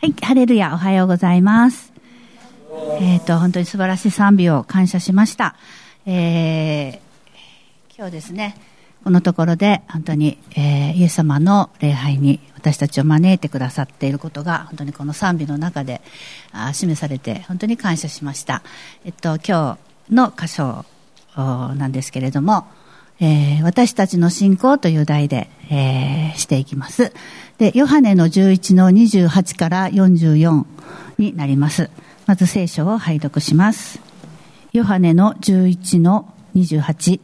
はい、ハレルヤ、おはようございます。本当に素晴らしい賛美を感謝しました。今日ですね、このところで本当に、イエス様の礼拝に私たちを招いてくださっていることが本当にこの賛美の中で示されて本当に感謝しました。今日の箇所なんですけれども、私たちの信仰という題で、していきます。で、ヨハネの11の28から44になります。まず聖書を拝読します。ヨハネの11の28。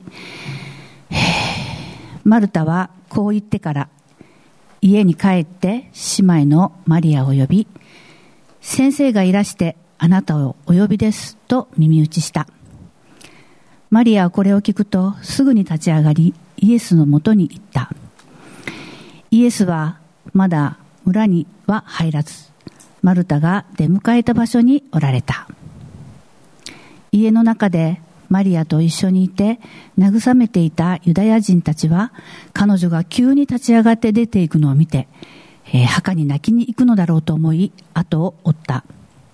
マルタはこう言ってから家に帰って姉妹のマリアを呼び、先生がいらしてあなたをお呼びですと耳打ちした。マリアはこれを聞くとすぐに立ち上がりイエスのもとに行った。イエスはまだ村には入らず、マルタが出迎えた場所におられた。家の中でマリアと一緒にいて慰めていたユダヤ人たちは、彼女が急に立ち上がって出ていくのを見て、墓に泣きに行くのだろうと思い後を追った。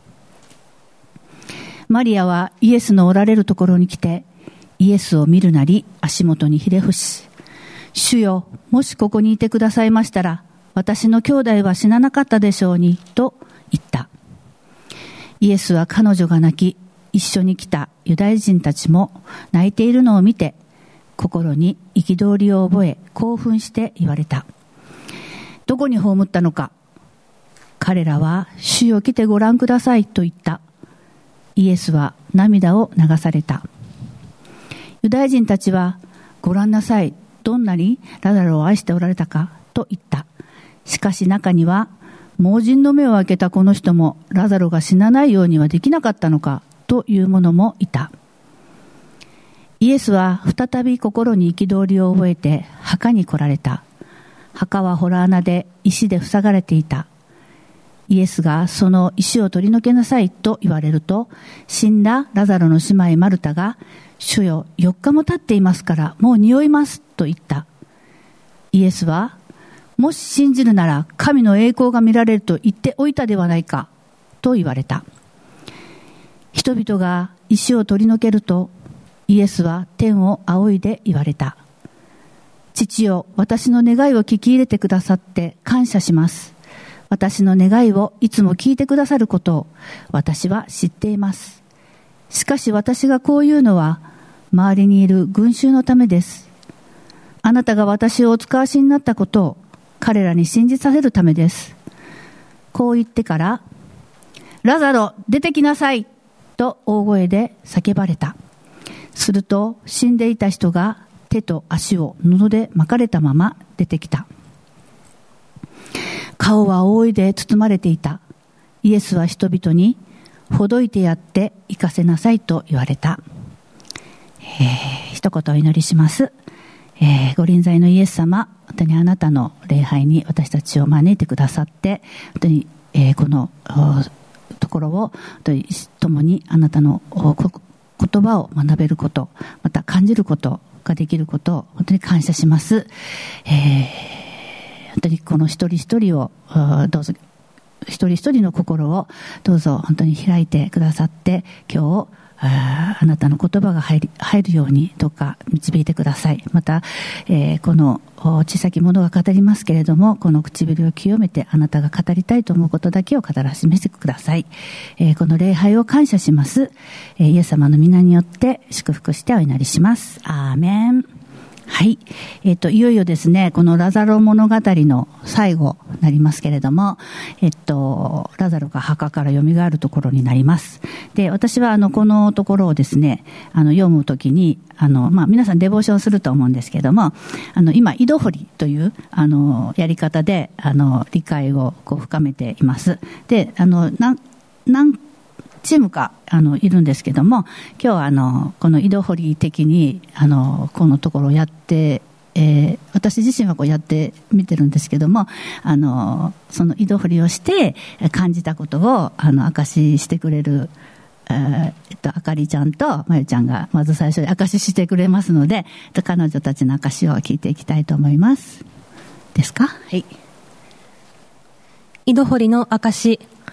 マリアはイエスのおられるところに来て、イエスを見るなり足元にひれ伏し、主よ、もしここにいてくださいましたら私の兄弟は死ななかったでしょうにと言った。イエスは彼女が泣き、一緒に来たユダヤ人たちも泣いているのを見て、心に憤りを覚え興奮して言われた。どこに葬ったのか。彼らは主よ、来てご覧くださいと言った。イエスは涙を流された。ユダヤ人たちは、ご覧なさい、どんなにラザロを愛しておられたかと言った。しかし中には、盲人の目を開けたこの人もラザロが死なないようにはできなかったのかという者もいた。イエスは再び心に憤りを覚えて墓に来られた。墓は洞穴で石で塞がれていた。イエスがその石を取り除けなさいと言われると、死んだラザロの姉妹マルタが、主よ、4日も経っていますからもう匂いますと言った。イエスは、もし信じるなら神の栄光が見られると言っておいたではないかと言われた。人々が石を取り除けると、イエスは天を仰いで言われた。父よ、私の願いを聞き入れてくださって感謝します。私の願いをいつも聞いてくださることを私は知っています。しかし私がこういうのは周りにいる群衆のためです。あなたが私をお使わしになったことを彼らに信じさせるためです。こう言ってから、ラザロ出てきなさいと大声で叫ばれた。すると死んでいた人が手と足を布で巻かれたまま出てきた。顔は覆いで包まれていた。イエスは人々に、ほどいてやって行かせなさいと言われた。一言お祈りします。ご臨在のイエス様、本当にあなたの礼拝に私たちを招いてくださって、本当に、このところを本当に共にあなたの言葉を学べること、また感じることができることを本当に感謝します。本当にこの一人一人をどうぞ、一人一人の心をどうぞ本当に開いてくださって、今日あなたの言葉が入るようにどうか導いてください。また、この小さき者が語りますけれども、この唇を清めてあなたが語りたいと思うことだけを語らせてください。この礼拝を感謝します。イエス様の皆によって祝福してお祈りします。アーメン。はい。いよいよですね、このラザロ物語の最後になりますけれども、ラザロが墓から蘇るところになります。で、私はこのところをですね、読むときに、皆さんデボーションすると思うんですけれども、今、井戸掘りという、やり方で、理解をこう深めています。で、何チームかいるんですけども、今日はこの井戸掘り的にこのところをやって、私自身はこうやってみてるんですけども、その井戸掘りをして感じたことを証ししてくれる、あかりちゃんとまゆちゃんがまず最初に証ししてくれますので、彼女たちの証しを聞いていきたいと思います。ですか？はい。 井戸掘りの証。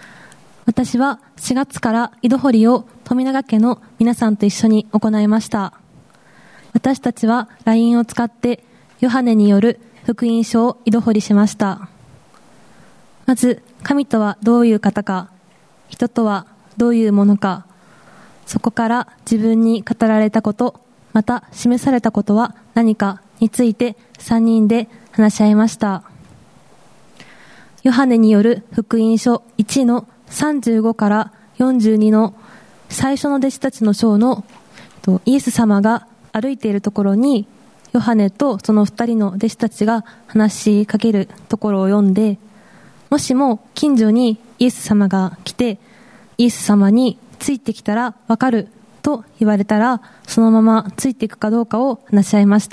私は4月から井戸掘りを富永家の皆さんと一緒に行いました。私たちは LINE を使ってヨハネによる福音書を井戸掘りしました。まず、神とはどういう方か、人とはどういうものか、そこから自分に語られたこと、また示されたことは何かについて3人で話し合いました。ヨハネによる福音書1の35から42の最初の弟子たちの章のイエス様が歩いているところにヨハネとその2人の弟子たちが話しかけるところを読んで、もしも近所にイエス様が来てイエス様についてきたらわかると言われたら、そのままついていくかどうかを話し合いました。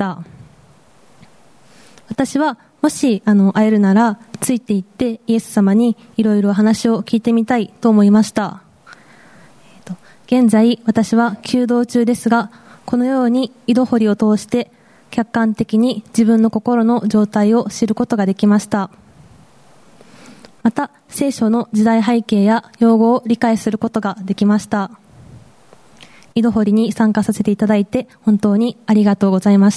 私はもし会えるならついていってイエス様にいろいろ話を聞いてみたいと思いました。現在私は弓道中ですが、このように井戸掘りを通して客観的に自分の心の状態を知ることができました。また聖書の時代背景や用語を理解することができました。井戸掘りに参加させていただいて本当にありがとうございました。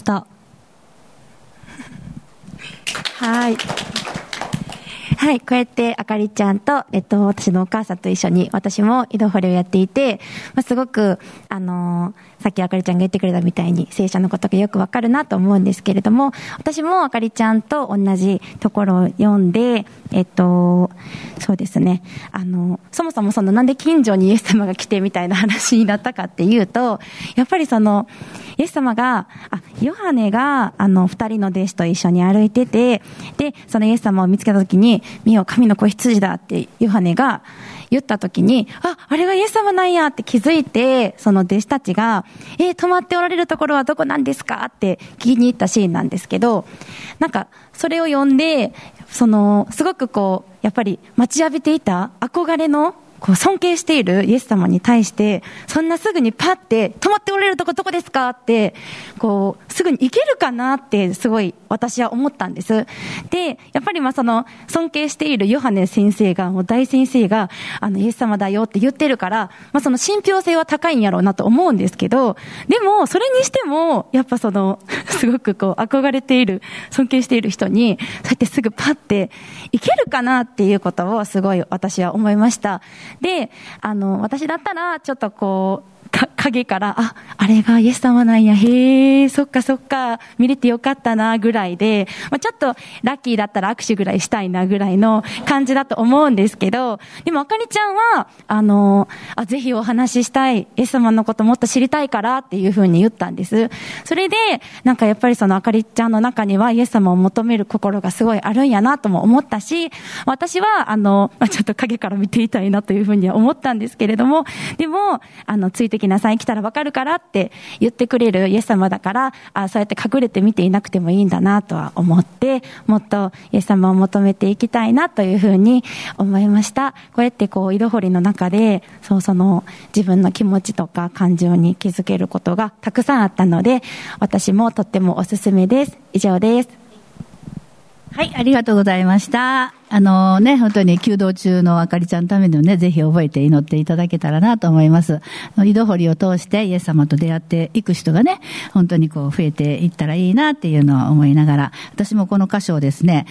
はい。はい、こうやってあかりちゃんと、私のお母さんと一緒に、私も井戸掘りをやっていて、すごく、さっきあかりちゃんが言ってくれたみたいに、聖書のことがよくわかるなと思うんですけれども、私もあかりちゃんと同じところを読んで、そうですね、そもそもなんで近所にイエス様が来てみたいな話になったかっていうと、やっぱりイエス様が、ヨハネが、二人の弟子と一緒に歩いてて、で、そのイエス様を見つけたときに、見よ、神の子羊だってヨハネが言ったときに、あれがイエス様なんやって気づいて、その弟子たちが、泊まっておられるところはどこなんですかって聞きに行ったシーンなんですけど、なんか、それを読んで、すごくやっぱり待ちわびていた憧れの、尊敬しているイエス様に対して、そんなすぐにパッて、泊まっておられるとこどこですかって、すぐに行けるかなって、すごい私は思ったんです。で、やっぱり尊敬しているヨハネ先生が、もう大先生が、イエス様だよって言ってるから、信憑性は高いんやろうなと思うんですけど、でも、それにしても、やっぱすごく憧れている、尊敬している人に、そうやってすぐパッて、行けるかなっていうことをすごい私は思いました。で、私だったら、ちょっと影から、あれがイエス様なんや、へえ、そっかそっか、見れてよかったな、ぐらいで、ちょっとラッキーだったら握手ぐらいしたいな、ぐらいの感じだと思うんですけど、でもあかりちゃんは、ぜひお話ししたい、イエス様のこともっと知りたいから、っていうふうに言ったんです。それで、なんかやっぱりあかりちゃんの中には、イエス様を求める心がすごいあるんやな、とも思ったし、私は、ちょっと影から見ていたいな、というふうには思ったんですけれども、でも、ついてきなさい、来たらわかるからって言ってくれるイエス様だから、そうやって隠れて見ていなくてもいいんだなとは思って、もっとイエス様を求めていきたいなというふうに思いました。こうやって井戸掘りの中で、自分の気持ちとか感情に気づけることがたくさんあったので、私もとってもおすすめです。以上です。 はい、ありがとうございました。本当に弓道中のあかりちゃんのためにもね、ぜひ覚えて祈っていただけたらなと思います。井戸掘りを通してイエス様と出会っていく人がね、本当に増えていったらいいなっていうのを思いながら、私もこの箇所をですね、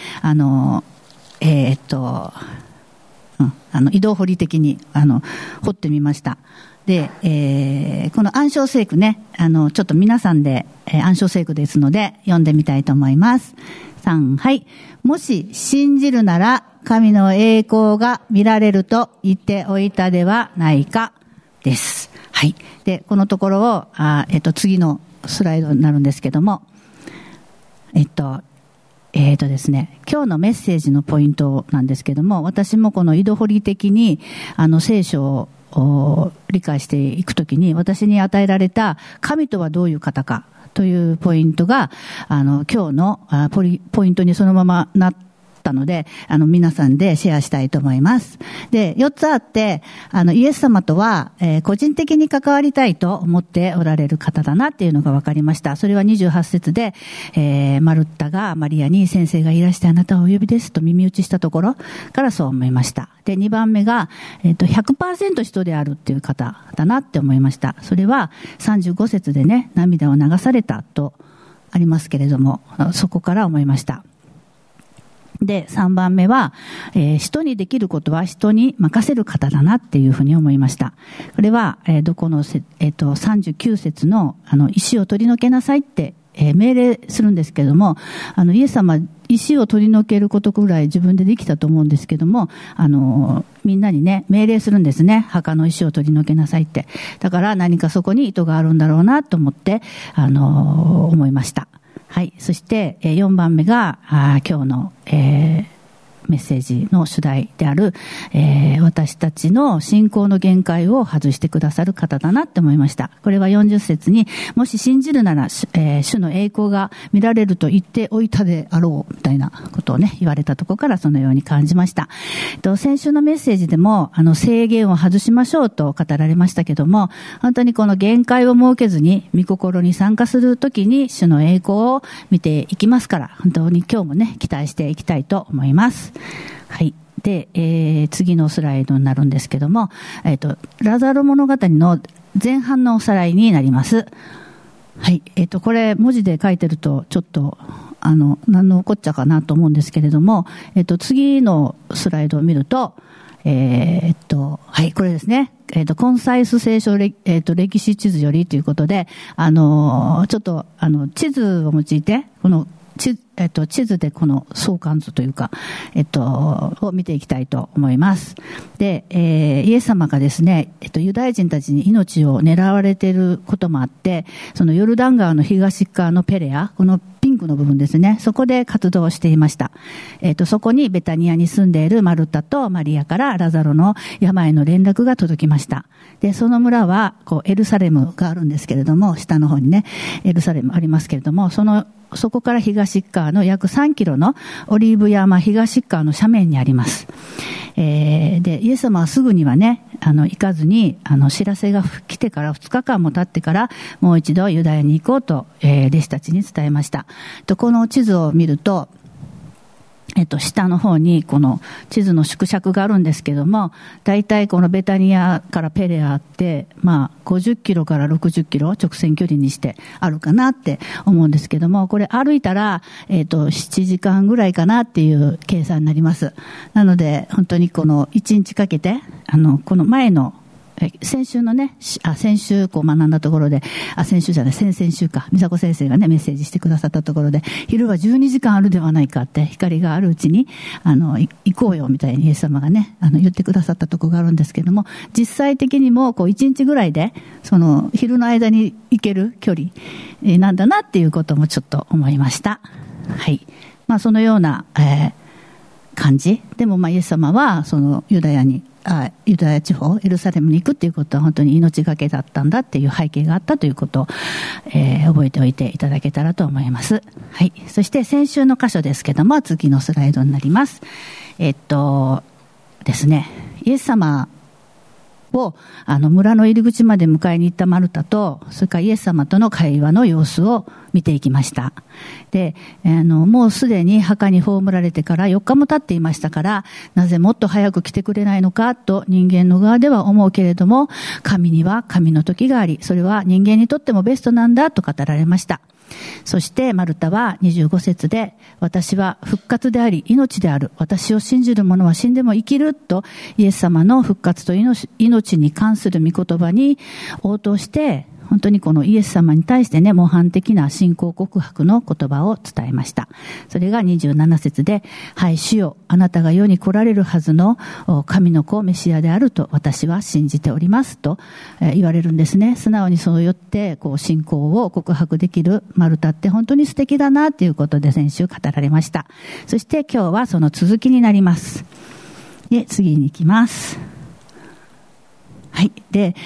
井戸掘り的に、掘ってみました。で、この暗唱聖句ね、ちょっと皆さんで、暗唱聖句ですので、読んでみたいと思います。3、はい。もし信じるなら、神の栄光が見られると言っておいたではないか、です。はい。で、このところを、次のスライドになるんですけども、ですね、今日のメッセージのポイントなんですけども、私もこの井戸掘り的に、聖書を理解していくときに、私に与えられた神とはどういう方かというポイントが、今日のポイントにそのままなっったので、皆さんでシェアしたいと思います。で、4つあって、イエス様とは、個人的に関わりたいと思っておられる方だなっていうのが分かりました。それは28節で、マルッタがマリアに、先生がいらしてあなたをお呼びですと耳打ちしたところからそう思いました。で、2番目が、100% 人であるっていう方だなって思いました。それは35節でね、涙を流されたとありますけれども、そこから思いました。で、3番目は、人にできることは人に任せる方だなっていうふうに思いました。これは、39節の、石を取り除けなさいって、命令するんですけれども、イエス様、石を取り除けることくらい自分でできたと思うんですけども、みんなにね、命令するんですね。墓の石を取り除けなさいって。だから何かそこに意図があるんだろうなと思って、思いました。はい。そして、4番目が、今日の、メッセージの主題である、私たちの信仰の限界を外してくださる方だなって思いました。これは40節に、もし信じるなら、主の栄光が見られると言っておいたであろう、みたいなことをね、言われたところからそのように感じました。先週のメッセージでも、制限を外しましょうと語られましたけども、本当にこの限界を設けずに、御心に参加するときに、主の栄光を見ていきますから、本当に今日もね、期待していきたいと思います。はい。で、次のスライドになるんですけども、ラザロ物語の前半のおさらいになります。はい。これ文字で書いてるとちょっと、何のこっちゃかなと思うんですけれども、次のスライドを見ると、はい、これですね。コンサイス聖書歴史地図よりということで、ちょっと、地図を用いて、この地図でこの相関図というか、を見ていきたいと思います。で、イエス様がですね、ユダヤ人たちに命を狙われていることもあって、そのヨルダン川の東側のペレア、このピンクの部分ですね、そこで活動していました。そこにベタニアに住んでいるマルタとマリアからラザロの病の連絡が届きました。で、その村は、エルサレムがあるんですけれども、下の方にね、エルサレムありますけれども、そこから東側の約3キロのオリーブ山東側の斜面にあります。で、イエス様はすぐにはね、行かずに、知らせが来てから2日間も経ってから、もう一度ユダヤに行こうと、弟子たちに伝えました。この地図を見ると、下の方にこの地図の縮尺があるんですけども、だいたいこのベタニアからペレアって、50キロから60キロ直線距離にしてあるかなって思うんですけども、これ歩いたら、7時間ぐらいかなっていう計算になります。なので、本当にこの1日かけて、この前の先週のね、先週学んだところで、先々週か、美佐子先生がね、メッセージしてくださったところで、昼は12時間あるではないかって、光があるうちに、行こうよ、みたいにイエス様がね、言ってくださったところがあるんですけども、実際的にも、1日ぐらいで、昼の間に行ける距離、なんだなっていうこともちょっと思いました。はい。そのような、感じ。でも、イエス様は、ユダヤ地方、エルサレムに行くっていうことは本当に命がけだったんだっていう背景があったということを、覚えておいていただけたらと思います。はい。そして先週の箇所ですけども、次のスライドになります。ですね、イエス様を村の入り口まで迎えに行ったマルタと、それからイエス様との会話の様子を見ていきました。で、もうすでに墓に葬られてから4日も経っていましたから、なぜもっと早く来てくれないのかと人間の側では思うけれども、神には神の時があり、それは人間にとってもベストなんだと語られました。そしてマルタは25節で、私は復活であり命である。私を信じる者は死んでも生きると、イエス様の復活と命に関する御言葉に応答して、本当にこのイエス様に対してね、模範的な信仰告白の言葉を伝えました。それが27節で、はい、主よ、あなたが世に来られるはずの神の子メシアであると私は信じておりますと言われるんですね。素直にそう言って信仰を告白できるマルタって本当に素敵だなということで先週語られました。そして今日はその続きになります。で、次に行きます。はい。で、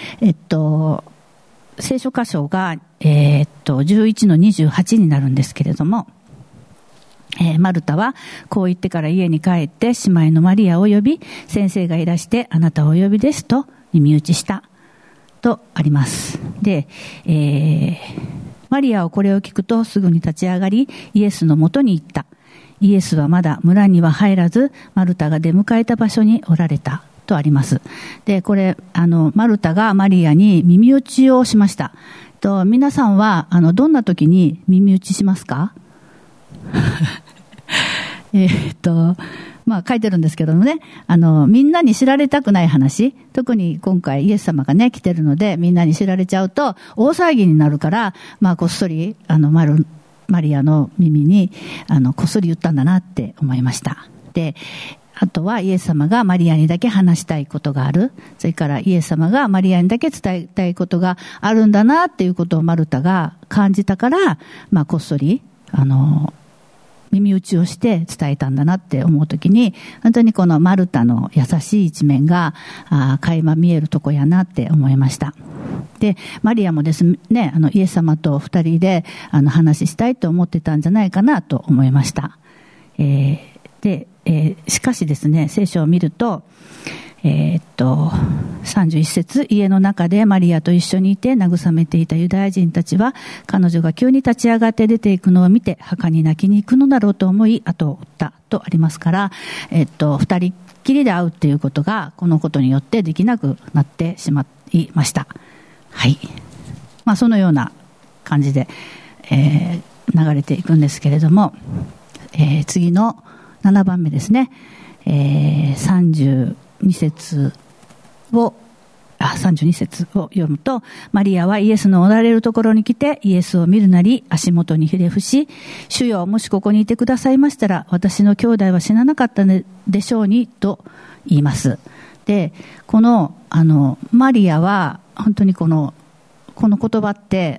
聖書箇所が、11の28になるんですけれども、 マルタはこう言ってから家に帰って姉妹のマリアを呼び、先生がいらしてあなたをお呼びですと耳打ちしたとあります。で、マリアはこれを聞くとすぐに立ち上がりイエスのもとに行った。イエスはまだ村には入らず、マルタが出迎えた場所におられたとあります。で、これマルタがマリアに耳打ちをしました。皆さんはどんな時に耳打ちしますか？書いてるんですけどもね、みんなに知られたくない話、特に今回イエス様がね、来てるので、みんなに知られちゃうと、大騒ぎになるから、こっそり、マリアの耳に、こっそり言ったんだなって思いました。で、あとはイエス様がマリアにだけ話したいことがある。それからイエス様がマリアにだけ伝えたいことがあるんだなっていうことをマルタが感じたから、こっそり、耳打ちをして伝えたんだなって思うときに、本当にこのマルタの優しい一面が垣間見えるとこやなって思いました。で、マリアもですね、イエス様と二人で話したいと思ってたんじゃないかなと思いました。で、しかしですね、聖書を見ると、31節、家の中でマリアと一緒にいて慰めていたユダヤ人たちは、彼女が急に立ち上がって出ていくのを見て、墓に泣きに行くのだろうと思い、後を追ったとありますから、二人っきりで会うっていうことが、このことによってできなくなってしまいました。はい。そのような感じで、流れていくんですけれども、次の7番目ですね、32節を読むと、マリアはイエスのおられるところに来て、イエスを見るなり足元にひれ伏し、主よ、もしここにいてくださいましたら、私の兄弟は死ななかったでしょうに、と言います。で、この、マリアは、本当にこの言葉って、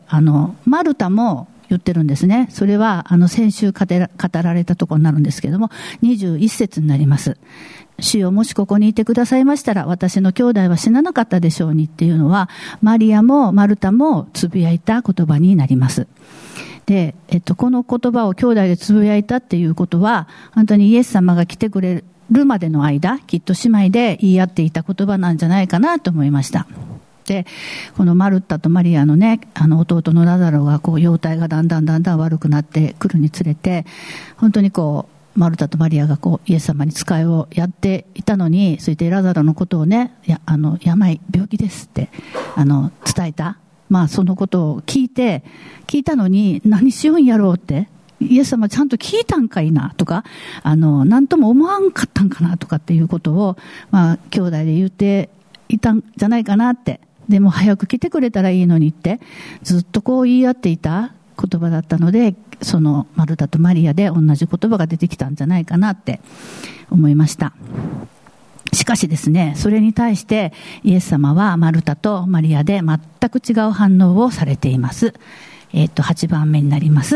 マルタも言ってるんですね。それは、先週語られたところになるんですけれども、21節になります。主よ、もしここにいてくださいましたら、私の兄弟は死ななかったでしょうにっていうのは、マリアもマルタもつぶやいた言葉になります。で、この言葉を兄弟でつぶやいたっていうことは、本当にイエス様が来てくれるまでの間、きっと姉妹で言い合っていた言葉なんじゃないかなと思いました。で、このマルタとマリアのね、弟のラザロが容態がだんだん悪くなってくるにつれて、本当にマルタとマリアがイエス様に仕えをやっていたのに、それでラザロのことをね、病気ですって伝えた。そのことを聞いたのに何しようんやろうって、イエス様ちゃんと聞いたんかいなとか、何とも思わんかったんかなとかっていうことを、兄弟で言っていたんじゃないかなって。でも早く来てくれたらいいのにって、ずっと言い合っていた言葉だったので、そのマルタとマリアで同じ言葉が出てきたんじゃないかなって思いました。しかしですね、それに対してイエス様はマルタとマリアで全く違う反応をされています。8番目になります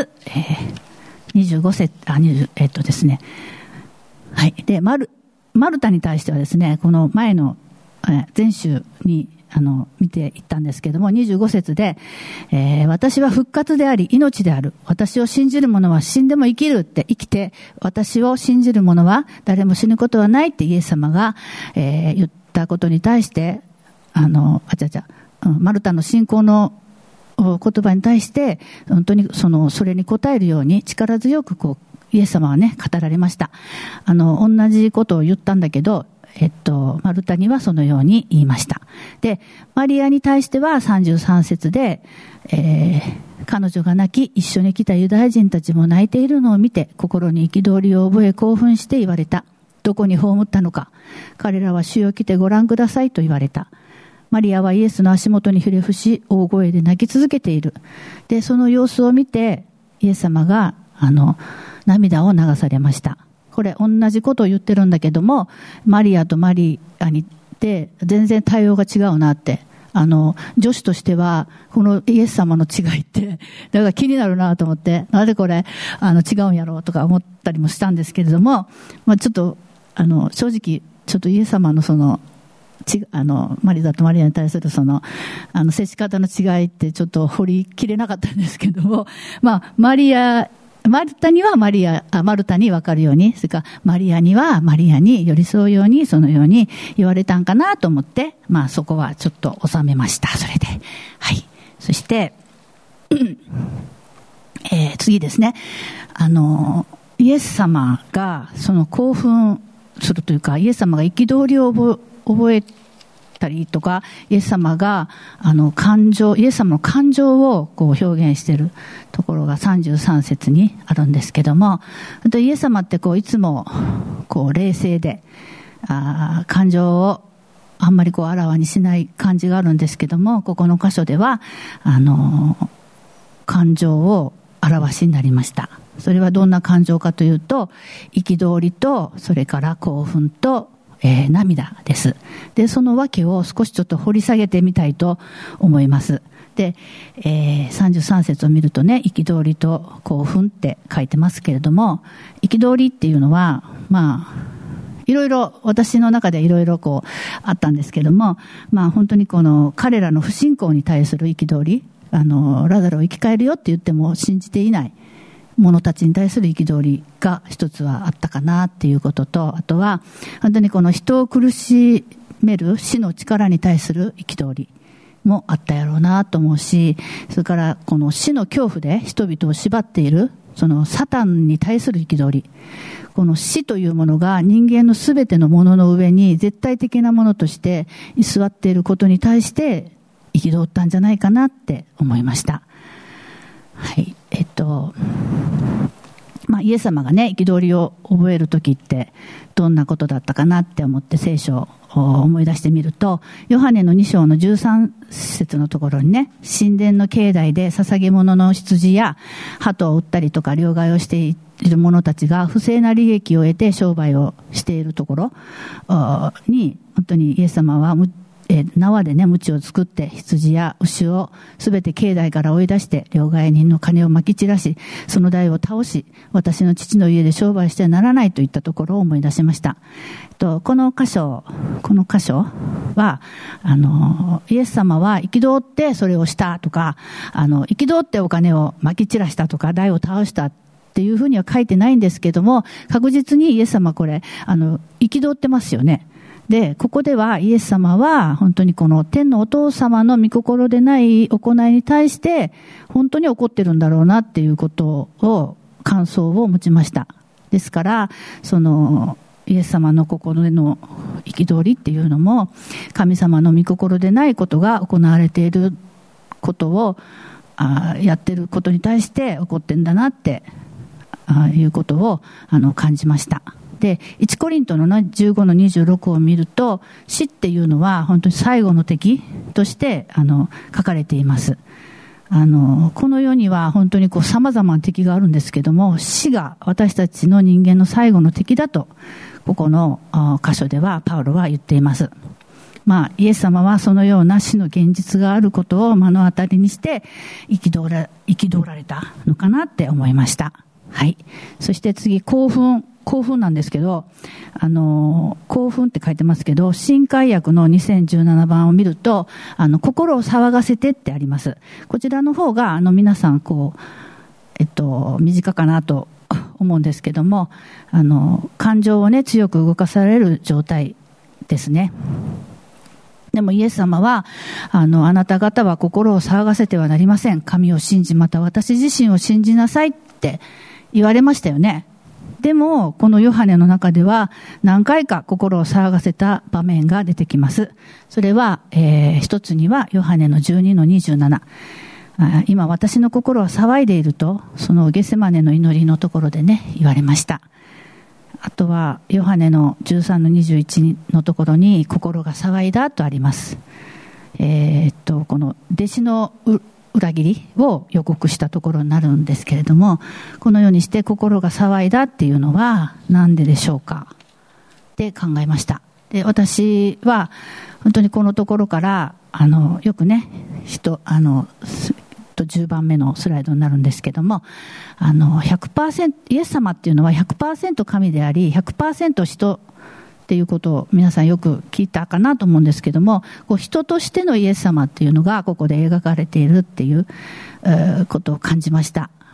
。25節、ですね。はい。で、マルタに対してはですね、この前の、前週に見ていったんですけれども、25節で、私は復活であり命である。私を信じる者は死んでも生きるって生きて、私を信じる者は誰も死ぬことはないってイエス様が、言ったことに対して、マルタの信仰の言葉に対して、本当にそれに応えるように力強くイエス様はね、語られました。同じことを言ったんだけど、マルタにはそのように言いました。で、マリアに対しては33節で、彼女が泣き、一緒に来たユダヤ人たちも泣いているのを見て、心に憤りを覚え興奮して言われた。どこに葬ったのか。彼らは主よ来てご覧くださいと言われた。マリアはイエスの足元にひれ伏し、大声で泣き続けている。で、その様子を見て、イエス様が、涙を流されました。これ同じことを言ってるんだけども、マリアとマリアにって全然対応が違うなって。女子としては、このイエス様の違いって、だから気になるなと思って、なぜこれ、違うんやろうとか思ったりもしたんですけれども、ちょっと、正直、ちょっとイエス様のマリアとマリアに対する接し方の違いってちょっと掘りきれなかったんですけども、マリアマルタにはマルタに分かるように、それからマリアにはマリアに寄り添うように、そのように言われたんかなと思って、そこはちょっと収めました。それで。はい。そして、次ですね。イエス様がその興奮するというか、イエス様が憤りを覚えたりとか、イエス様がイエス様の感情をこう表現しているところが33節にあるんですけども、イエス様っていつも冷静で感情をあんまりあらわにしない感じがあるんですけども、ここの箇所では感情を表しになりました。それはどんな感情かというと、憤りと、それから興奮と、涙です。で、その訳を少しちょっと掘り下げてみたいと思います。で、33節を見るとね、憤りと興奮って書いてますけれども、憤りっていうのは、いろいろ、私の中でいろいろあったんですけども、本当に彼らの不信仰に対する憤り、ラザロを生き返るよって言っても信じていない者たちに対する憤りが一つはあったかなっていうことと、あとは本当に人を苦しめる死の力に対する憤りもあったやろうなと思うし、それから死の恐怖で人々を縛っているそのサタンに対する憤り、この死というものが人間のすべてのものの上に絶対的なものとして居座っていることに対して憤ったんじゃないかなって思いました。はい。イエス様がね、憤りを覚えるときってどんなことだったかなって思って聖書を思い出してみると、ヨハネの2章の13節のところにね、神殿の境内で捧げ物の羊や鳩を売ったりとか両替をしている者たちが不正な利益を得て商売をしているところに、本当にイエス様は縄でね、鞭を作って羊や牛をすべて境内から追い出して両替人の金をまき散らし、その台を倒し、私の父の家で商売してはならないといったところを思い出しました。この箇所はイエス様は憤ってそれをしたとか、憤ってお金をまき散らしたとか台を倒したっていうふうには書いてないんですけども、確実にイエス様これ憤ってますよね。で、ここではイエス様は本当にこの天のお父様の御心でない行いに対して本当に怒ってるんだろうなっていうことを感想を持ちました。ですからイエス様の心での憤りっていうのも神様の御心でないことが行われていることをやってることに対して怒ってんだなっていうことを感じました。で、1コリントの15の26を見ると、死っていうのは本当に最後の敵として書かれています。この世には本当に様々な敵があるんですけども、死が私たちの人間の最後の敵だと、ここの箇所ではパウロは言っています。イエス様はそのような死の現実があることを目の当たりにして憤られたのかなって思いました。はい。そして次、興奮なんですけど、興奮って書いてますけど、新海訳の2017番を見ると、心を騒がせてってあります。こちらの方が、皆さん、短かなと思うんですけども、感情をね、強く動かされる状態ですね。でもイエス様は、あなた方は心を騒がせてはなりません。神を信じ、また私自身を信じなさいって言われましたよね。でも、このヨハネの中では何回か心を騒がせた場面が出てきます。それは、一つにはヨハネの12の27。今私の心は騒いでいると、そのゲセマネの祈りのところでね、言われました。あとは、ヨハネの13の21のところに心が騒いだとあります。この弟子の裏切りを予告したところになるんですけれども、このようにして心が騒いだっていうのはなんででしょうかって考えました。で、私は本当にこのところからよくね、10番目のスライドになるんですけども、100% イエス様っていうのは 100% 神であり 100% 人っていうことを皆さんよく聞いたかなと思うんですけども、人としてのイエス様っていうのがここで描かれているっていうことを感じました。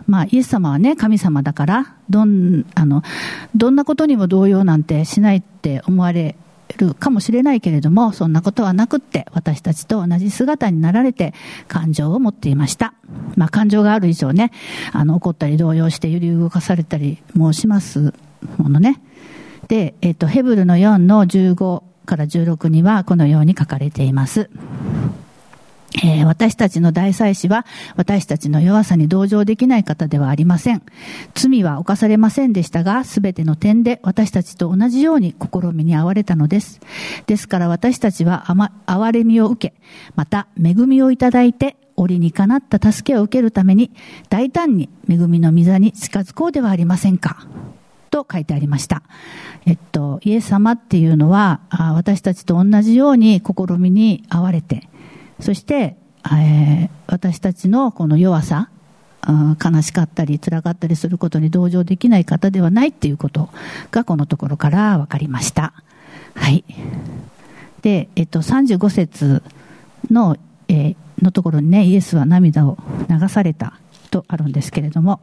イエス様はね、神様だから、どんなことにも動揺なんてしないって思われるかもしれないけれども、そんなことはなくって、私たちと同じ姿になられて、感情を持っていました。感情がある以上ね、怒ったり動揺して揺り動かされたりもしますものね。で、ヘブルの4の15から16にはこのように書かれています。私たちの大祭司は私たちの弱さに同情できない方ではありません。罪は犯されませんでしたが、すべての点で私たちと同じように試みに遭われたのです。ですから私たちは憐れみを受け、また恵みをいただいて、折にかなった助けを受けるために、大胆に恵みの御座に近づこうではありませんか。と書いてありました。イエス様っていうのは、私たちと同じように試みに遭われて、そして、私たちのこの弱さ、悲しかったり辛かったりすることに同情できない方ではないっていうことがこのところから分かりました。はい。で、35節の、のところにね、イエスは涙を流されたとあるんですけれども、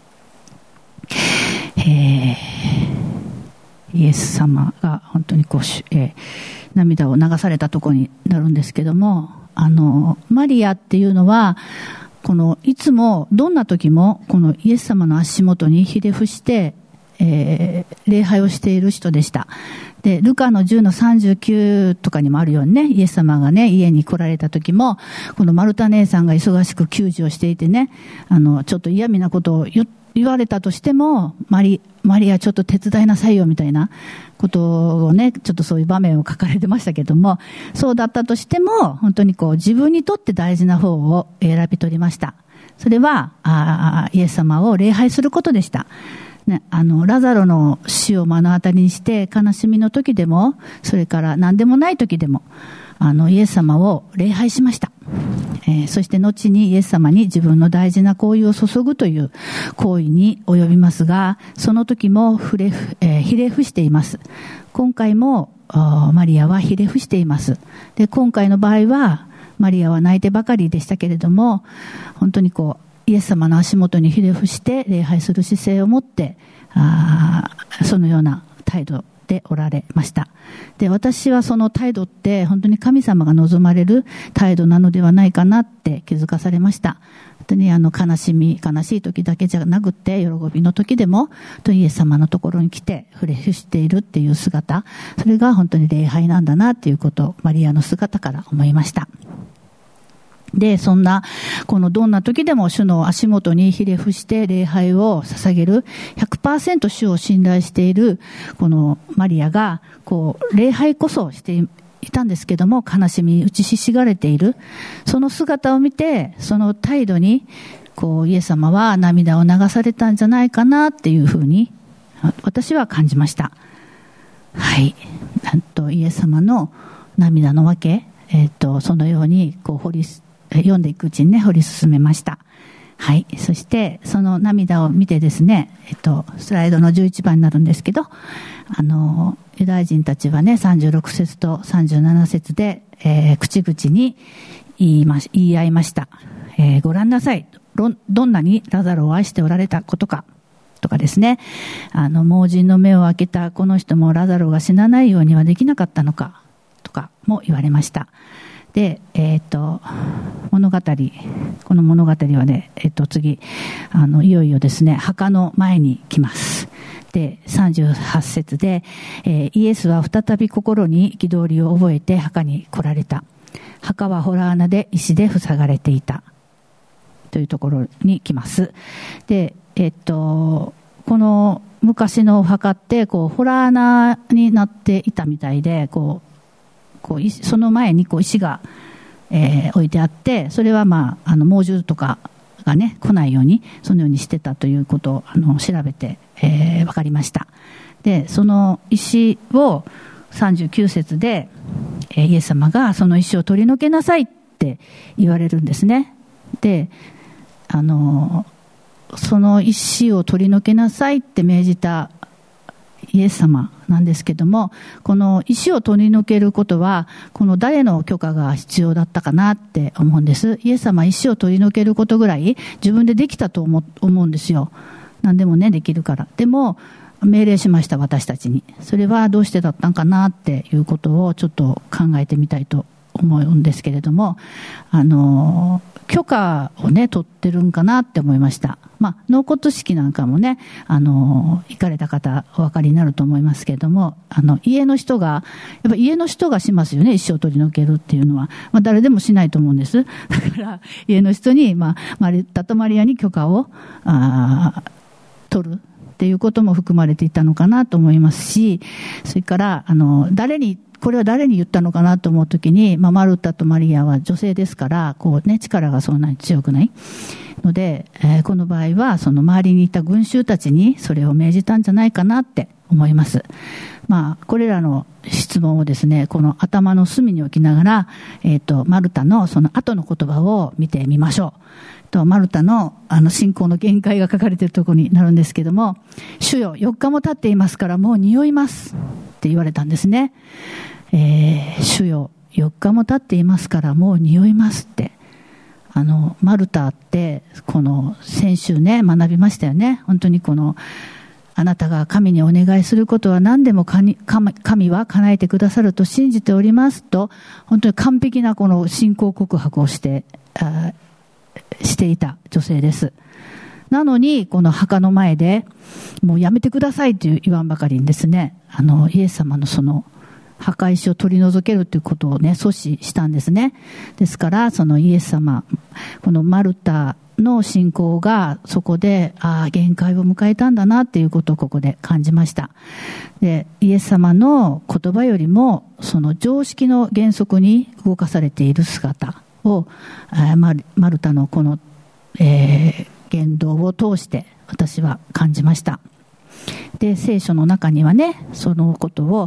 イエス様が本当に涙を流されたところになるんですけども、マリアっていうのは、いつも、どんな時も、このイエス様の足元にひれ伏して、礼拝をしている人でした。で、ルカの10の39とかにもあるようにね、イエス様がね、家に来られた時も、このマルタ姉さんが忙しく給仕をしていてね、ちょっと嫌味なことを言われたとしても、マリアちょっと手伝いなさいよみたいなことをね、ちょっとそういう場面を書かれてましたけども、そうだったとしても、本当に自分にとって大事な方を選び取りました。それは、イエス様を礼拝することでした。ね、ラザロの死を目の当たりにして、悲しみの時でも、それから何でもない時でも、イエス様を礼拝しました。そして後にイエス様に自分の大事な行為を注ぐという行為に及びますが、その時もひれ伏しています。今回もマリアはひれ伏しています。で、今回の場合はマリアは泣いてばかりでしたけれども、本当にイエス様の足元にひれ伏して礼拝する姿勢を持って、そのような態度でおられました。で、私はその態度って本当に神様が望まれる態度なのではないかなって気づかされました。本当に悲しい時だけじゃなくて、喜びの時でも、イエス様のところに来て、触れ伏しているっていう姿、それが本当に礼拝なんだなっていうことを、マリアの姿から思いました。で、そんな、どんな時でも主の足元にひれ伏して礼拝を捧げる、100% 主を信頼している、このマリアが、礼拝こそしていたんですけども、悲しみに打ちひしがれている、その姿を見て、その態度に、イエス様は涙を流されたんじゃないかなっていうふうに、私は感じました。はい。イエス様の涙のわけ、そのように、読んでいくうちにね、掘り進めました。はい。そして、その涙を見てですね、スライドの11番になるんですけど、ユダヤ人たちはね、36節と37節で、口々に言い合いました。ご覧なさい。どんなにラザロを愛しておられたことか。とかですね。盲人の目を開けたこの人もラザロが死なないようにはできなかったのか。とかも言われました。で、この物語はね、次、いよいよですね、墓の前に来ます。で、38節で、イエスは再び心に憤りを覚えて墓に来られた。墓は洞穴で石で塞がれていた。というところに来ます。で、この昔のお墓って、洞穴になっていたみたいで、その前に石が、置いてあって、それは猛獣とかがね、来ないように、そのようにしてたということを調べて、分かりました。で、その石を39節で、イエス様がその石を取り除けなさいって言われるんですね。で、その石を取り除けなさいって命じたイエス様なんですけども、この石を取り除けることは、この誰の許可が必要だったかなって思うんです。イエス様は石を取り除けることぐらい自分でできたと思うんですよ。何でもね、できるから。でも、命令しました、私たちに。それはどうしてだったんかなっていうことをちょっと考えてみたいと思うんですけれども、許可をね、取ってるんかなって思いました。納骨式なんかもね、行かれた方お分かりになると思いますけれども、家の人がしますよね、石を取り除けるっていうのは。誰でもしないと思うんです。だから、家の人に、マルタとマリアに許可を、取るっていうことも含まれていたのかなと思いますし、それから、これは誰に言ったのかなと思うときに、マルタとマリアは女性ですから、力がそんなに強くないので、この場合は、その周りにいた群衆たちにそれを命じたんじゃないかなって思います。これらの質問をですね、この頭の隅に置きながら、マルタのその後の言葉を見てみましょう。マルタの信仰の限界が書かれているところになるんですけども、主よ、4日も経っていますからもう匂いますって言われたんですね。主よ、4日も経っていますからもう匂いますって。マルタって、この先週ね、学びましたよね。本当にあなたが神にお願いすることは何でも神は叶えてくださると信じておりますと、本当に完璧なこの信仰告白をしていた女性です。なのに、この墓の前で、もうやめてくださいと言わんばかりにですね、イエス様のその墓石を取り除けるということをね、阻止したんですね。ですから、そのイエス様、このマルタの信仰がそこで、限界を迎えたんだなっていうことをここで感じました。で、イエス様の言葉よりも、その常識の原則に動かされている姿を、マルタのこの、言動を通して私は感じました。で、聖書の中にはね、そのことを、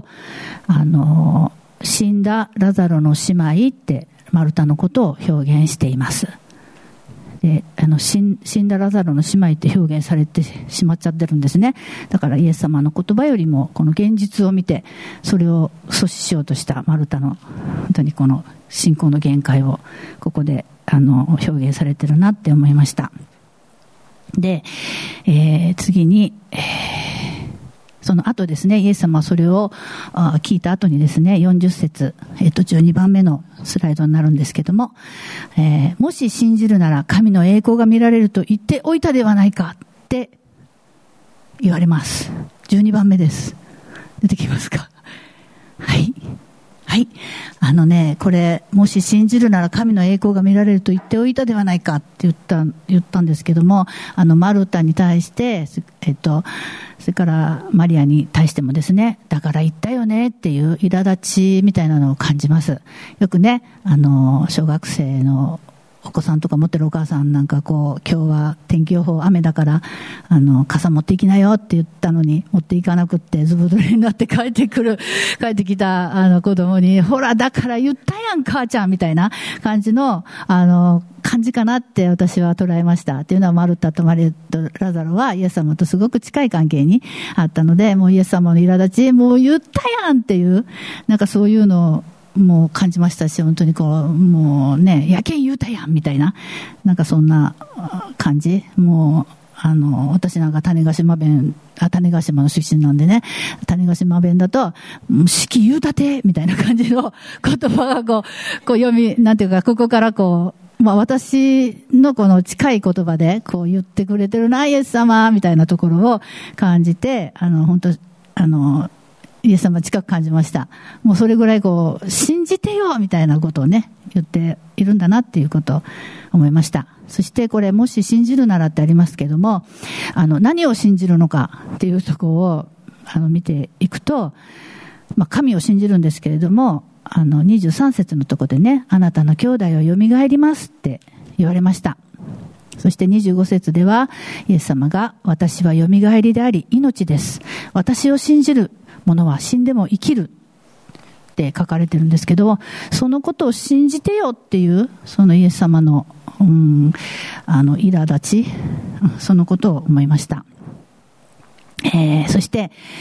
死んだラザロの姉妹ってマルタのことを表現しています。で、死んだラザロの姉妹って表現されてしまっちゃってるんですね。だからイエス様の言葉よりもこの現実を見てそれを阻止しようとしたマルタの本当にこの信仰の限界をここで表現されてるなって思いました。で、次に、その後ですね、イエス様はそれを聞いた後にですね、40節、12番目のスライドになるんですけども、もし信じるなら神の栄光が見られると言っておいたではないかって言われます。12番目です。出てきますか？はい。はい。これ、もし信じるなら神の栄光が見られると言っておいたではないかって言ったんですけども、マルタに対して、それからマリアに対してもですね、だから言ったよねっていう苛立ちみたいなのを感じます。よくね、小学生のお子さんとか持ってるお母さんなんか今日は天気予報雨だから、傘持っていきなよって言ったのに、持っていかなくってズブズブになって帰ってきた、子供に、ほら、だから言ったやん、母ちゃんみたいな感じの、感じかなって私は捉えました。っていうのはマルタとマリアとラザロはイエス様とすごく近い関係にあったので、もうイエス様の苛立ち、もう言ったやんっていう、なんかそういうのを、もう感じましたし、本当にもうね、やけん言うたやんみたいな、なんかそんな感じ。もう、私なんか種子島の出身なんでね、種子島弁だと、式言うたてみたいな感じの言葉が読み、なんていうか、ここから私のこの近い言葉で言ってくれてるな、イエス様みたいなところを感じて、本当、イエス様近く感じました。もうそれぐらい信じてよみたいなことをね、言っているんだなっていうことを思いました。そしてこれ、もし信じるならってありますけども、何を信じるのかっていうところを、見ていくと、神を信じるんですけれども、23節のところでね、あなたの兄弟は蘇りますって言われました。そして25節では、イエス様が、私は蘇りであり、命です。私を信じる者は死んでも生きるって書かれてるんですけど、そのことを信じてよっていう、そのイエス様の、苛立ち、そのことを思いました。そして、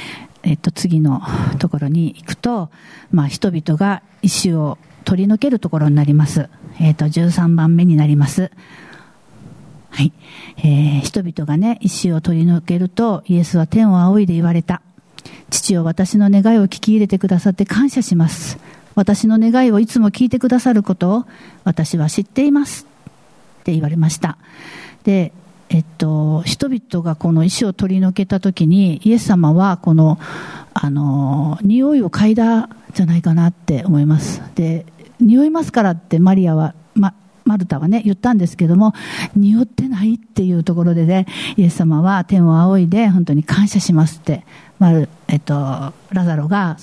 次のところに行くと、人々が石を取り除けるところになります。13番目になります。はい。人々がね、石を取り除けると、イエスは天を仰いで言われた。父よ、私の願いを聞き入れてくださって感謝します。私の願いをいつも聞いてくださることを私は知っています。って言われました。で、人々がこの石を取り除けたときに、イエス様はこの、匂いを嗅いだじゃないかなって思います。で、匂いますからってマルタはね、言ったんですけども、匂ってないっていうところでね、イエス様は天を仰いで本当に感謝しますって、ラザロが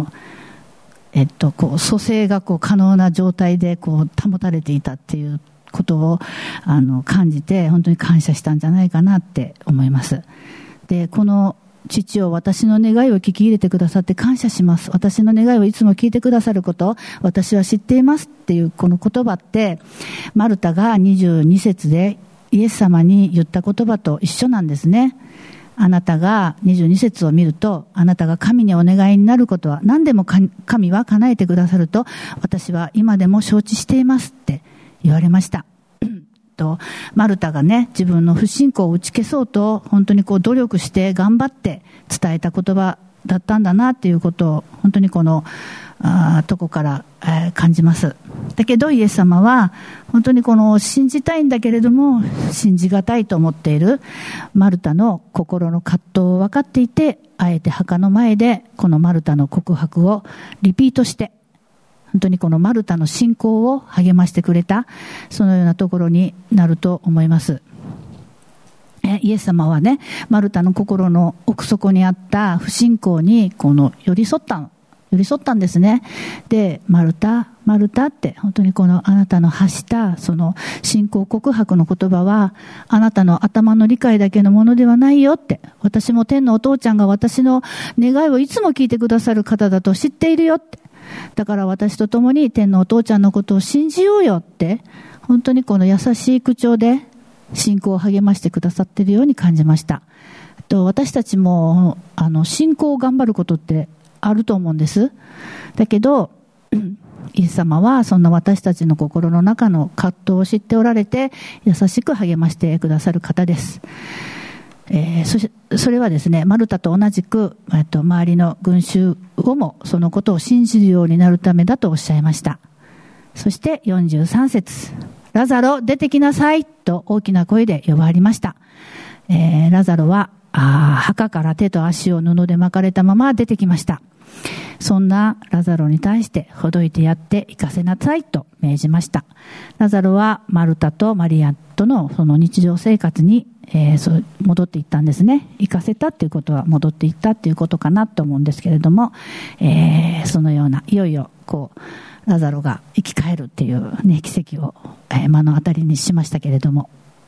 蘇生が可能な状態で保たれていたっていうことを感じて、本当に感謝したんじゃないかなって思います。で、この父を私の願いを聞き入れてくださって感謝します。私の願いをいつも聞いてくださることを私は知っていますっていうこの言葉って、マルタが22節でイエス様に言った言葉と一緒なんですね。あなたが22節を見ると、あなたが神にお願いになることは何でも神は叶えてくださると私は今でも承知していますって言われました。マルタがね、自分の不信仰を打ち消そうと本当に努力して頑張って伝えた言葉だったんだなっていうことを本当にこのとこから、感じます。だけどイエス様は本当に信じたいんだけれども信じがたいと思っているマルタの心の葛藤を分かっていて、あえて墓の前でこのマルタの告白をリピートして、本当にこのマルタの信仰を励ましてくれた、そのようなところになると思います。イエス様はね、マルタの心の奥底にあった不信仰に寄り添ったんですね。で、マルタって本当にあなたの発したその信仰告白の言葉はあなたの頭の理解だけのものではないよって、私も天のお父ちゃんが私の願いをいつも聞いてくださる方だと知っているよって、だから私と共に天のお父ちゃんのことを信じようよって、本当にこの優しい口調で信仰を励ましてくださっているように感じました。私たちも信仰を頑張ることってあると思うんです。だけどイエス様はそんな私たちの心の中の葛藤を知っておられて、優しく励ましてくださる方です。それはですね、マルタと同じく周りの群衆をもそのことを信じるようになるためだとおっしゃいました。そして43節、ラザロ出てきなさいと大きな声で呼ばれました。ラザロは墓から手と足を布で巻かれたまま出てきました。そんなラザロに対してほどいてやって行かせなさいと命じました。ラザロはマルタとマリアとのその日常生活に戻っていったんですね。行かせたっていうことは戻っていったっていうことかなと思うんですけれども、そのようないよいよラザロが生き返るっていうね、奇跡を、目の当たりにしましたけれども、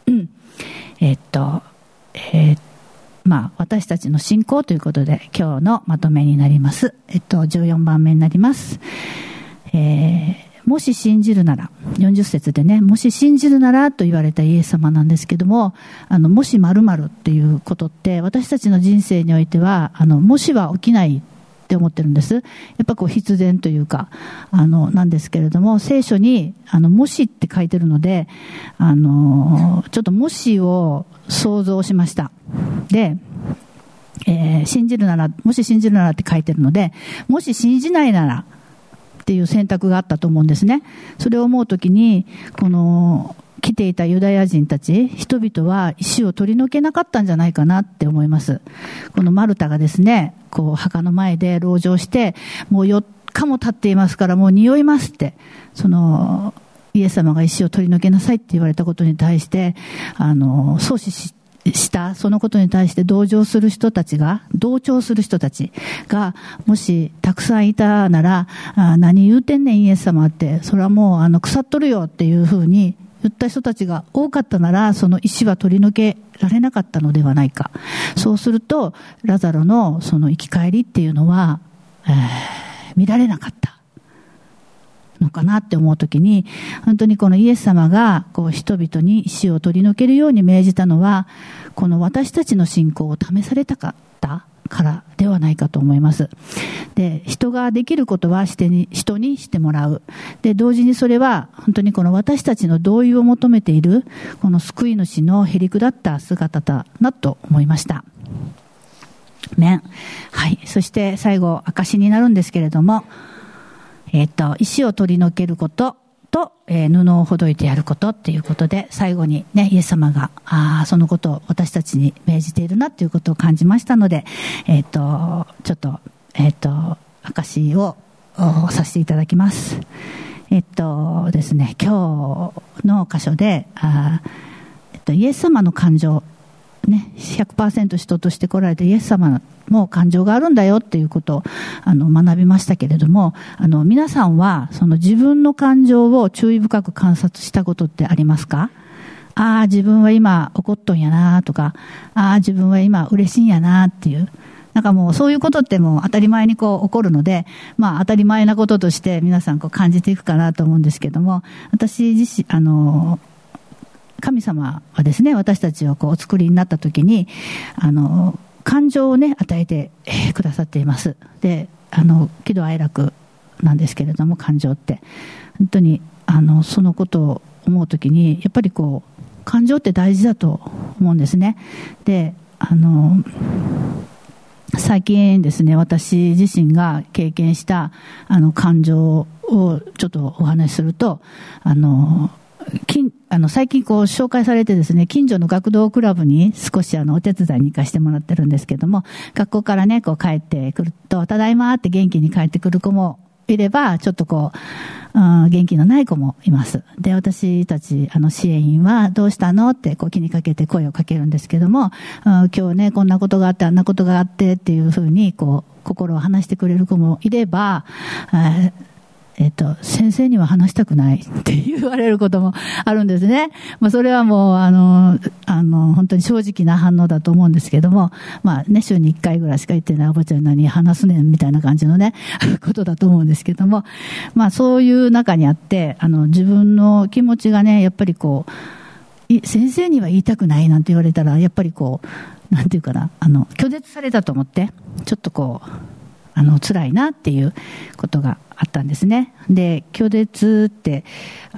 私たちの信仰ということで今日のまとめになります。14番目になります。もし信じるなら、40節でね、もし信じるならと言われたイエス様なんですけども、もし〇〇っていうことって私たちの人生においてはもしは起きないって思ってるんです。やっぱ必然というかなんですけれども、聖書にもしって書いてるのでちょっともしを想像しました。で、信じるなら、もし信じるならって書いてるので、もし信じないならっていう選択があったと思うんですね。それを思うときに来ていたユダヤ人たち人々は石を取り除けなかったんじゃないかなって思います。このマルタがですね、墓の前で籠城して、もう4日も経っていますからもう匂いますって、イエス様が石を取り除けなさいって言われたことに対して阻止したそのことに対して同調する人たちがもしたくさんいたなら、何言うてんねんイエス様って、それはもう腐っとるよっていうふうに言った人たちが多かったなら、その石は取り除けられなかったのではないか。そうするとラザロのその生き返りっていうのは、見られなかったのかなって思うときに、本当にこのイエス様が人々に石を取り除けるように命じたのは、この私たちの信仰を試されたかったからではないかと思います。で、人ができることは人にしてもらう。で、同時にそれは本当にこの私たちの同意を求めているこの救い主のへりくだった姿だなと思いました。はい。そして最後、証になるんですけれども、石を取り除けることと、布をほどいてやることっていうことで、最後にね、イエス様が、そのことを私たちに命じているなということを感じましたので、ちょっと、証をさせていただきます。ですね、今日の箇所で、イエス様の感情、ね、100% 人として来られたイエス様も感情があるんだよっていうことを学びましたけれども、皆さんはその自分の感情を注意深く観察したことってありますか？自分は今怒っとんやなとか、自分は今嬉しいんやなっていう、なんかもうそういうことってもう当たり前にこう起こるので、当たり前なこととして皆さんこう感じていくかなと思うんですけども、私自身神様はですね、私たちをこうお作りになった時に感情をね与えてくださっています。で、喜怒哀楽なんですけれども、感情って本当にそのことを思う時にやっぱりこう感情って大事だと思うんですね。で、最近ですね、私自身が経験した感情をちょっとお話しすると、最近こう紹介されてですね、近所の学童クラブに少しお手伝いに行かせてもらってるんですけども、学校からねこう帰ってくるとただいまって元気に帰ってくる子もいれば、ちょっとこう、元気のない子もいます。で、私たち支援員はどうしたのってこう気にかけて声をかけるんですけども、今日ねこんなことがあってあんなことがあってっていうふうにこう心を話してくれる子もいれば、先生には話したくないって言われることもあるんですね。それはもう本当に正直な反応だと思うんですけども、週に1回ぐらいしか言ってないおばちゃん何話すねんみたいな感じのねことだと思うんですけども、そういう中にあって自分の気持ちがねやっぱりこう先生には言いたくないなんて言われたら、やっぱりこうなんていうかな、拒絶されたと思ってちょっとこう辛いなっていうことがあったんですね。で、拒絶って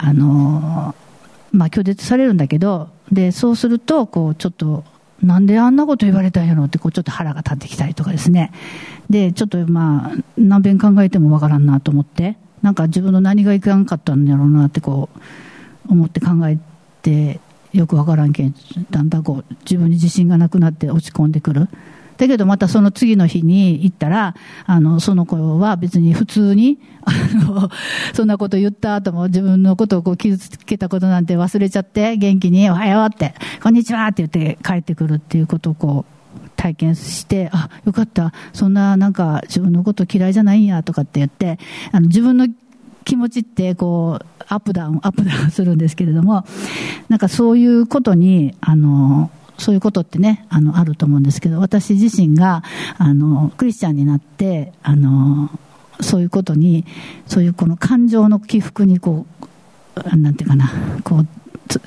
拒絶されるんだけど、でそうするとこうちょっとなんであんなこと言われたんやろってこうちょっと腹が立ってきたりとかですね。でちょっと何遍考えてもわからんなと思って、なんか自分の何がいかんかったんやろうなってこう思って考えて、よくわからんけんだんだんこう自分に自信がなくなって落ち込んでくる。だけどまたその次の日に行ったら、その子は別に普通に、そんなこと言った後も自分のことをこう傷つけたことなんて忘れちゃって、元気におはようって、こんにちはって言って帰ってくるっていうことをこう体験して、よかった。そんななんか自分のこと嫌いじゃないんやとかって言って、自分の気持ちってこうアップダウンするんですけれども、なんかそういうことに、そういうことってね、あると思うんですけど、私自身が、クリスチャンになって、そういうことに、そういうこの感情の起伏にこう、なんていうかな、こう、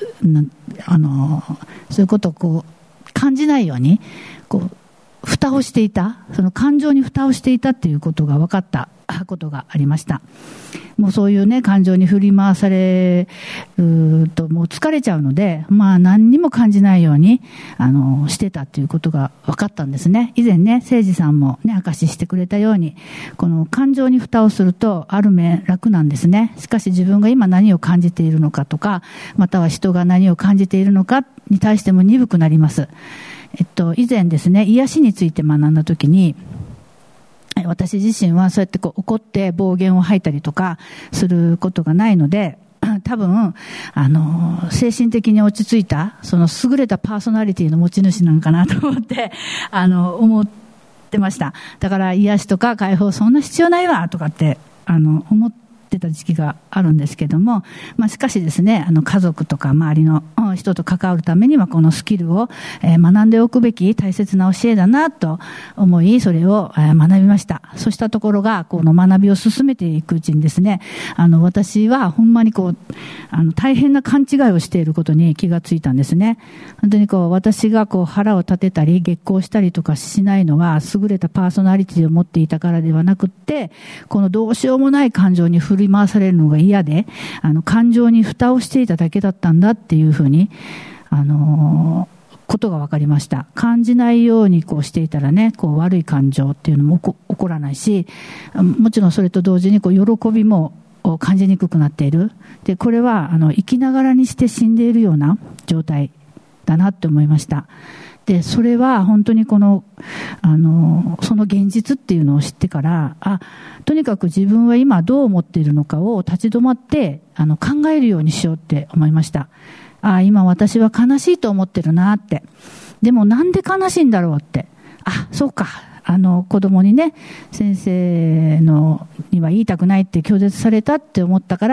そういうことをこう、感じないように、こう、蓋をしていた、その感情に蓋をしていたっていうことが分かったことがありました。もうそういうね、感情に振り回されるともう疲れちゃうので、何にも感じないように、してたっていうことが分かったんですね。以前ね、誠司さんもね、証ししてくれたように、この感情に蓋をすると、ある面楽なんですね。しかし自分が今何を感じているのかとか、または人が何を感じているのかに対しても鈍くなります。以前ですね、癒しについて学んだときに、私自身はそうやってこう怒って暴言を吐いたりとかすることがないので、多分精神的に落ち着いたその優れたパーソナリティの持ち主なんかなと思って思ってました。だから癒しとか解放そんな必要ないわとかって思ってた時期があるんですけども、しかしですね、家族とか周りのの人と関わるためにはこのスキルを学んでおくべき大切な教えだなと思い、それを学びました。そうしたところが、この学びを進めていくうちにですね、私はほんまに大変な勘違いをしていることに気がついたんですね。本当に私が腹を立てたり、激高したりとかしないのは、優れたパーソナリティを持っていたからではなくって、このどうしようもない感情に振り回されるのが嫌で、感情に蓋をしていただけだったんだっていうふうに、ことが分かりました。感じないようにしていたらね、悪い感情っていうのも起こらないし、もちろんそれと同時に喜びも感じにくくなっている。で、これは生きながらにして死んでいるような状態だなって思いました。で、それは本当にその現実っていうのを知ってから、とにかく自分は今どう思っているのかを立ち止まって考えるようにしようって思いました。今私は悲しいと思ってるなって。でもなんで悲しいんだろうって。そうか。子供にね、先生には言いたくないって拒絶されたって思ったから、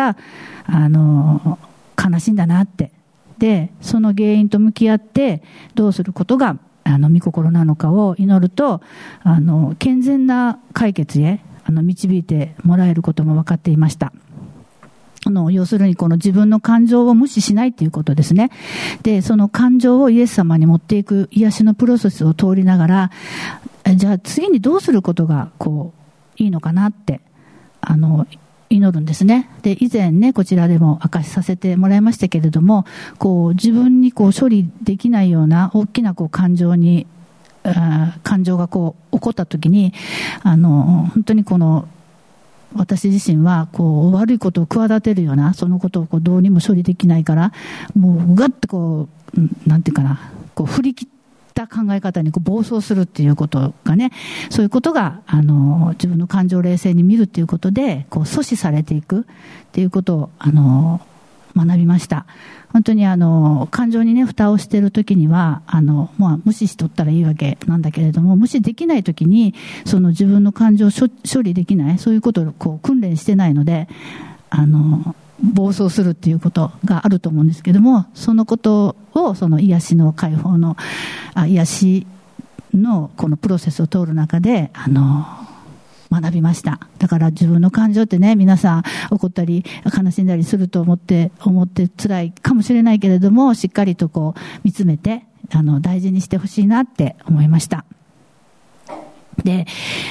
悲しいんだなって。で、その原因と向き合ってどうすることが御心なのかを祈ると、健全な解決へ導いてもらえることも分かっていました。要するにこの自分の感情を無視しないということですね。で、その感情をイエス様に持っていく癒しのプロセスを通りながら、じゃあ次にどうすることがいいのかなって祈るんですね。で、以前ね、こちらでも明かしさせてもらいましたけれども、自分に処理できないような大きな感情が起こったときに、本当に私自身は悪いことを企てるような、そのことをどうにも処理できないから、もうガッとなんていうかな、振り切った考え方に暴走するっていうことがね、そういうことが自分の感情を冷静に見るっていうことで阻止されていくっていうことを学びました。本当に感情にね、蓋をしているときには無視しとったらいいわけなんだけれども、無視できないときにその自分の感情を処理できない、そういうことを訓練してないので暴走するっていうことがあると思うんですけども、そのことをその癒しの解放の癒しのこのプロセスを通る中で学びました。だから自分の感情ってね、皆さん怒ったり悲しんだりすると思って辛いかもしれないけれども、しっかりと見つめて大事にしてほしいなって思いました。で、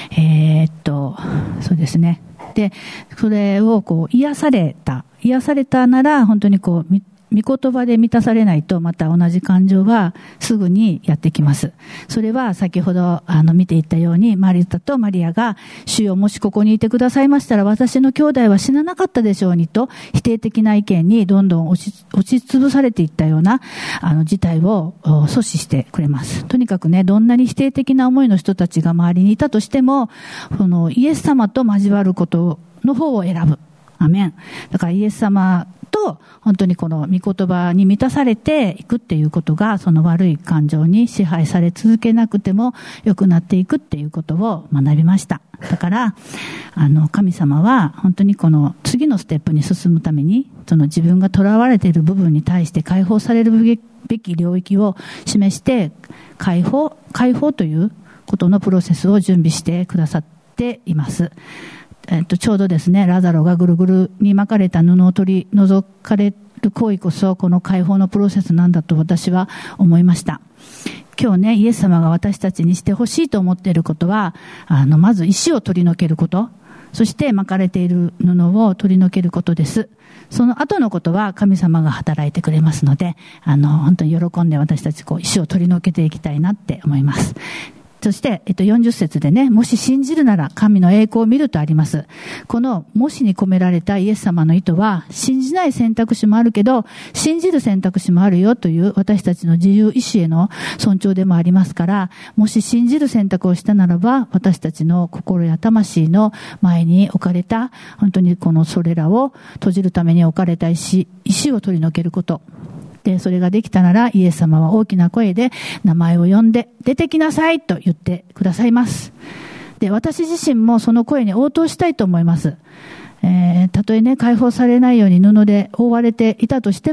そうですね。で、それを癒されたなら本当に御言葉で満たされないと、また同じ感情はすぐにやってきます。それは先ほど見ていったように、マリタとマリアが、主よ、もしここにいてくださいましたら私の兄弟は死ななかったでしょうにと、否定的な意見にどんどん押しつぶされていったような事態を阻止してくれます。とにかくね、どんなに否定的な思いの人たちが周りにいたとしても、イエス様と交わることの方を選ぶ。アメン。だからイエス様と本当にこの御言葉に満たされていくっていうことが、その悪い感情に支配され続けなくても良くなっていくっていうことを学びました。だから神様は本当にこの次のステップに進むために、その自分が囚われている部分に対して解放されるべき領域を示して、解放ということのプロセスを準備してくださっています。ちょうどですね、ラザロがぐるぐるに巻かれた布を取り除かれる行為こそ、この解放のプロセスなんだと私は思いました。今日ね、イエス様が私たちにしてほしいと思っていることは、まず石を取り除けること、そして巻かれている布を取り除けることです。その後のことは神様が働いてくれますので、本当に喜んで私たち石を取り除けていきたいなって思います。そして、40節でね、もし信じるなら神の栄光を見るとあります。このもしに込められたイエス様の意図は、信じない選択肢もあるけど、信じる選択肢もあるよという私たちの自由意志への尊重でもありますから、もし信じる選択をしたならば、私たちの心や魂の前に置かれた、本当にそれらを閉じるために置かれた石を取り除けること。で、それができたなら、イエス様は大きな声で名前を呼んで、出てきなさいと言ってくださいます。で、私自身もその声に応答したいと思います。たとえね、解放されないように布で覆われていたとしても、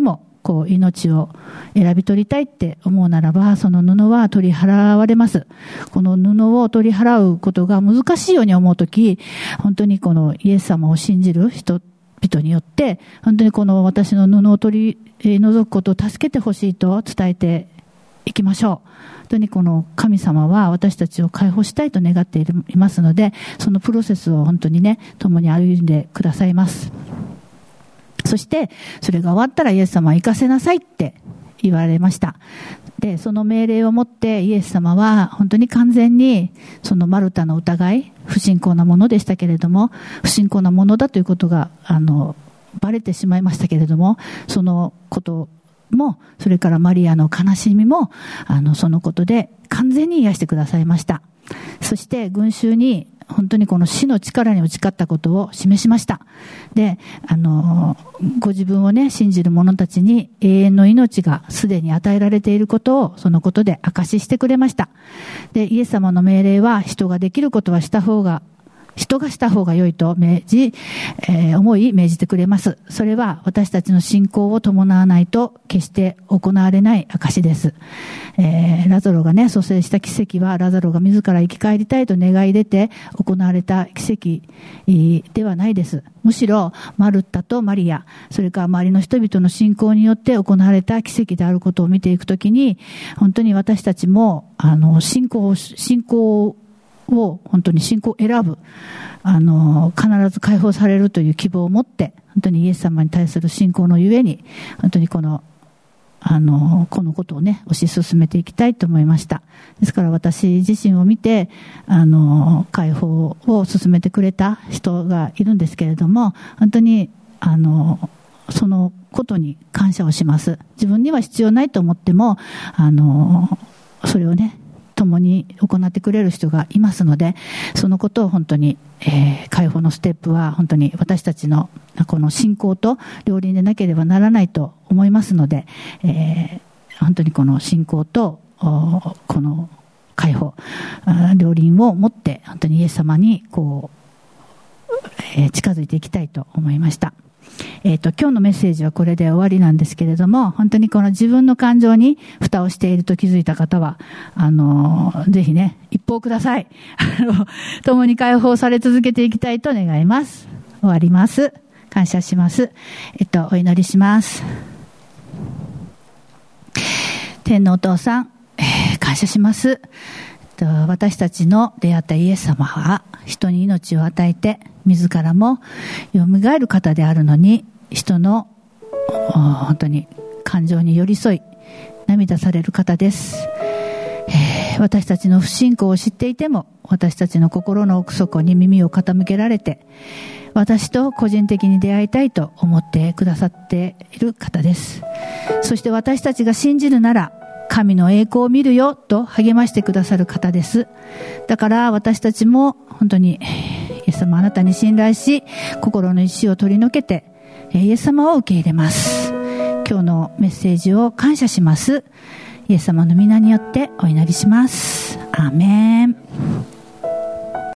こう命を選び取りたいって思うならば、その布は取り払われます。この布を取り払うことが難しいように思うとき、本当にこのイエス様を信じる人々によって、本当にこの私の布を取り除くことを助けてほしいと伝えていきましょう。本当にこの神様は私たちを解放したいと願っていますので、そのプロセスを本当にね、共に歩んでくださいます。そしてそれが終わったらイエス様は行かせなさいって言われました。で、その命令をもってイエス様は本当に完全にそのマルタの疑い、不信仰なものでしたけれども、不信仰なものだということがバレてしまいましたけれども、そのことも、それからマリアの悲しみもそのことで完全に癒してくださいました。そして群衆に本当にこの死の力に打ち勝ったことを示しました。で、ご自分をね、信じる者たちに永遠の命がすでに与えられていることを、そのことで証ししてくれました。で、イエス様の命令は、人ができることはした方が良いと思い命じてくれます。それは私たちの信仰を伴わないと決して行われない証です。ラザロがね、蘇生した奇跡は、ラザロが自ら生き返りたいと願い出て行われた奇跡ではないです。むしろマルタとマリア、それから周りの人々の信仰によって行われた奇跡であることを見ていくときに、本当に私たちも信仰を本当に信仰を選ぶ、必ず解放されるという希望を持って、本当にイエス様に対する信仰のゆえに、本当にこのことをね、推し進めていきたいと思いました。ですから私自身を見て、解放を進めてくれた人がいるんですけれども、本当に、そのことに感謝をします。自分には必要ないと思っても、それをね、共に行ってくれる人がいますので、そのことを本当に、解放のステップは本当に私たちのこの信仰と両輪でなければならないと思いますので、本当にこの信仰とこの解放、両輪を持って本当にイエス様にこう、近づいていきたいと思いました。今日のメッセージはこれで終わりなんですけれども、本当にこの自分の感情に蓋をしていると気づいた方は、ぜひね、一報ください。共に解放され続けていきたいと願います。終わります。感謝します。お祈りします。天のお父さん、感謝します。私たちの出会ったイエス様は人に命を与えて自らもよみがえる方であるのに、人の本当に感情に寄り添い涙される方です。私たちの不信仰を知っていても、私たちの心の奥底に耳を傾けられて、私と個人的に出会いたいと思ってくださっている方です。そして私たちが信じるなら神の栄光を見るよと励ましてくださる方です。だから私たちも本当にイエス様、あなたに信頼し、心の石を取り除けてイエス様を受け入れます。今日のメッセージを感謝します。イエス様の皆によってお祈りします。アーメン。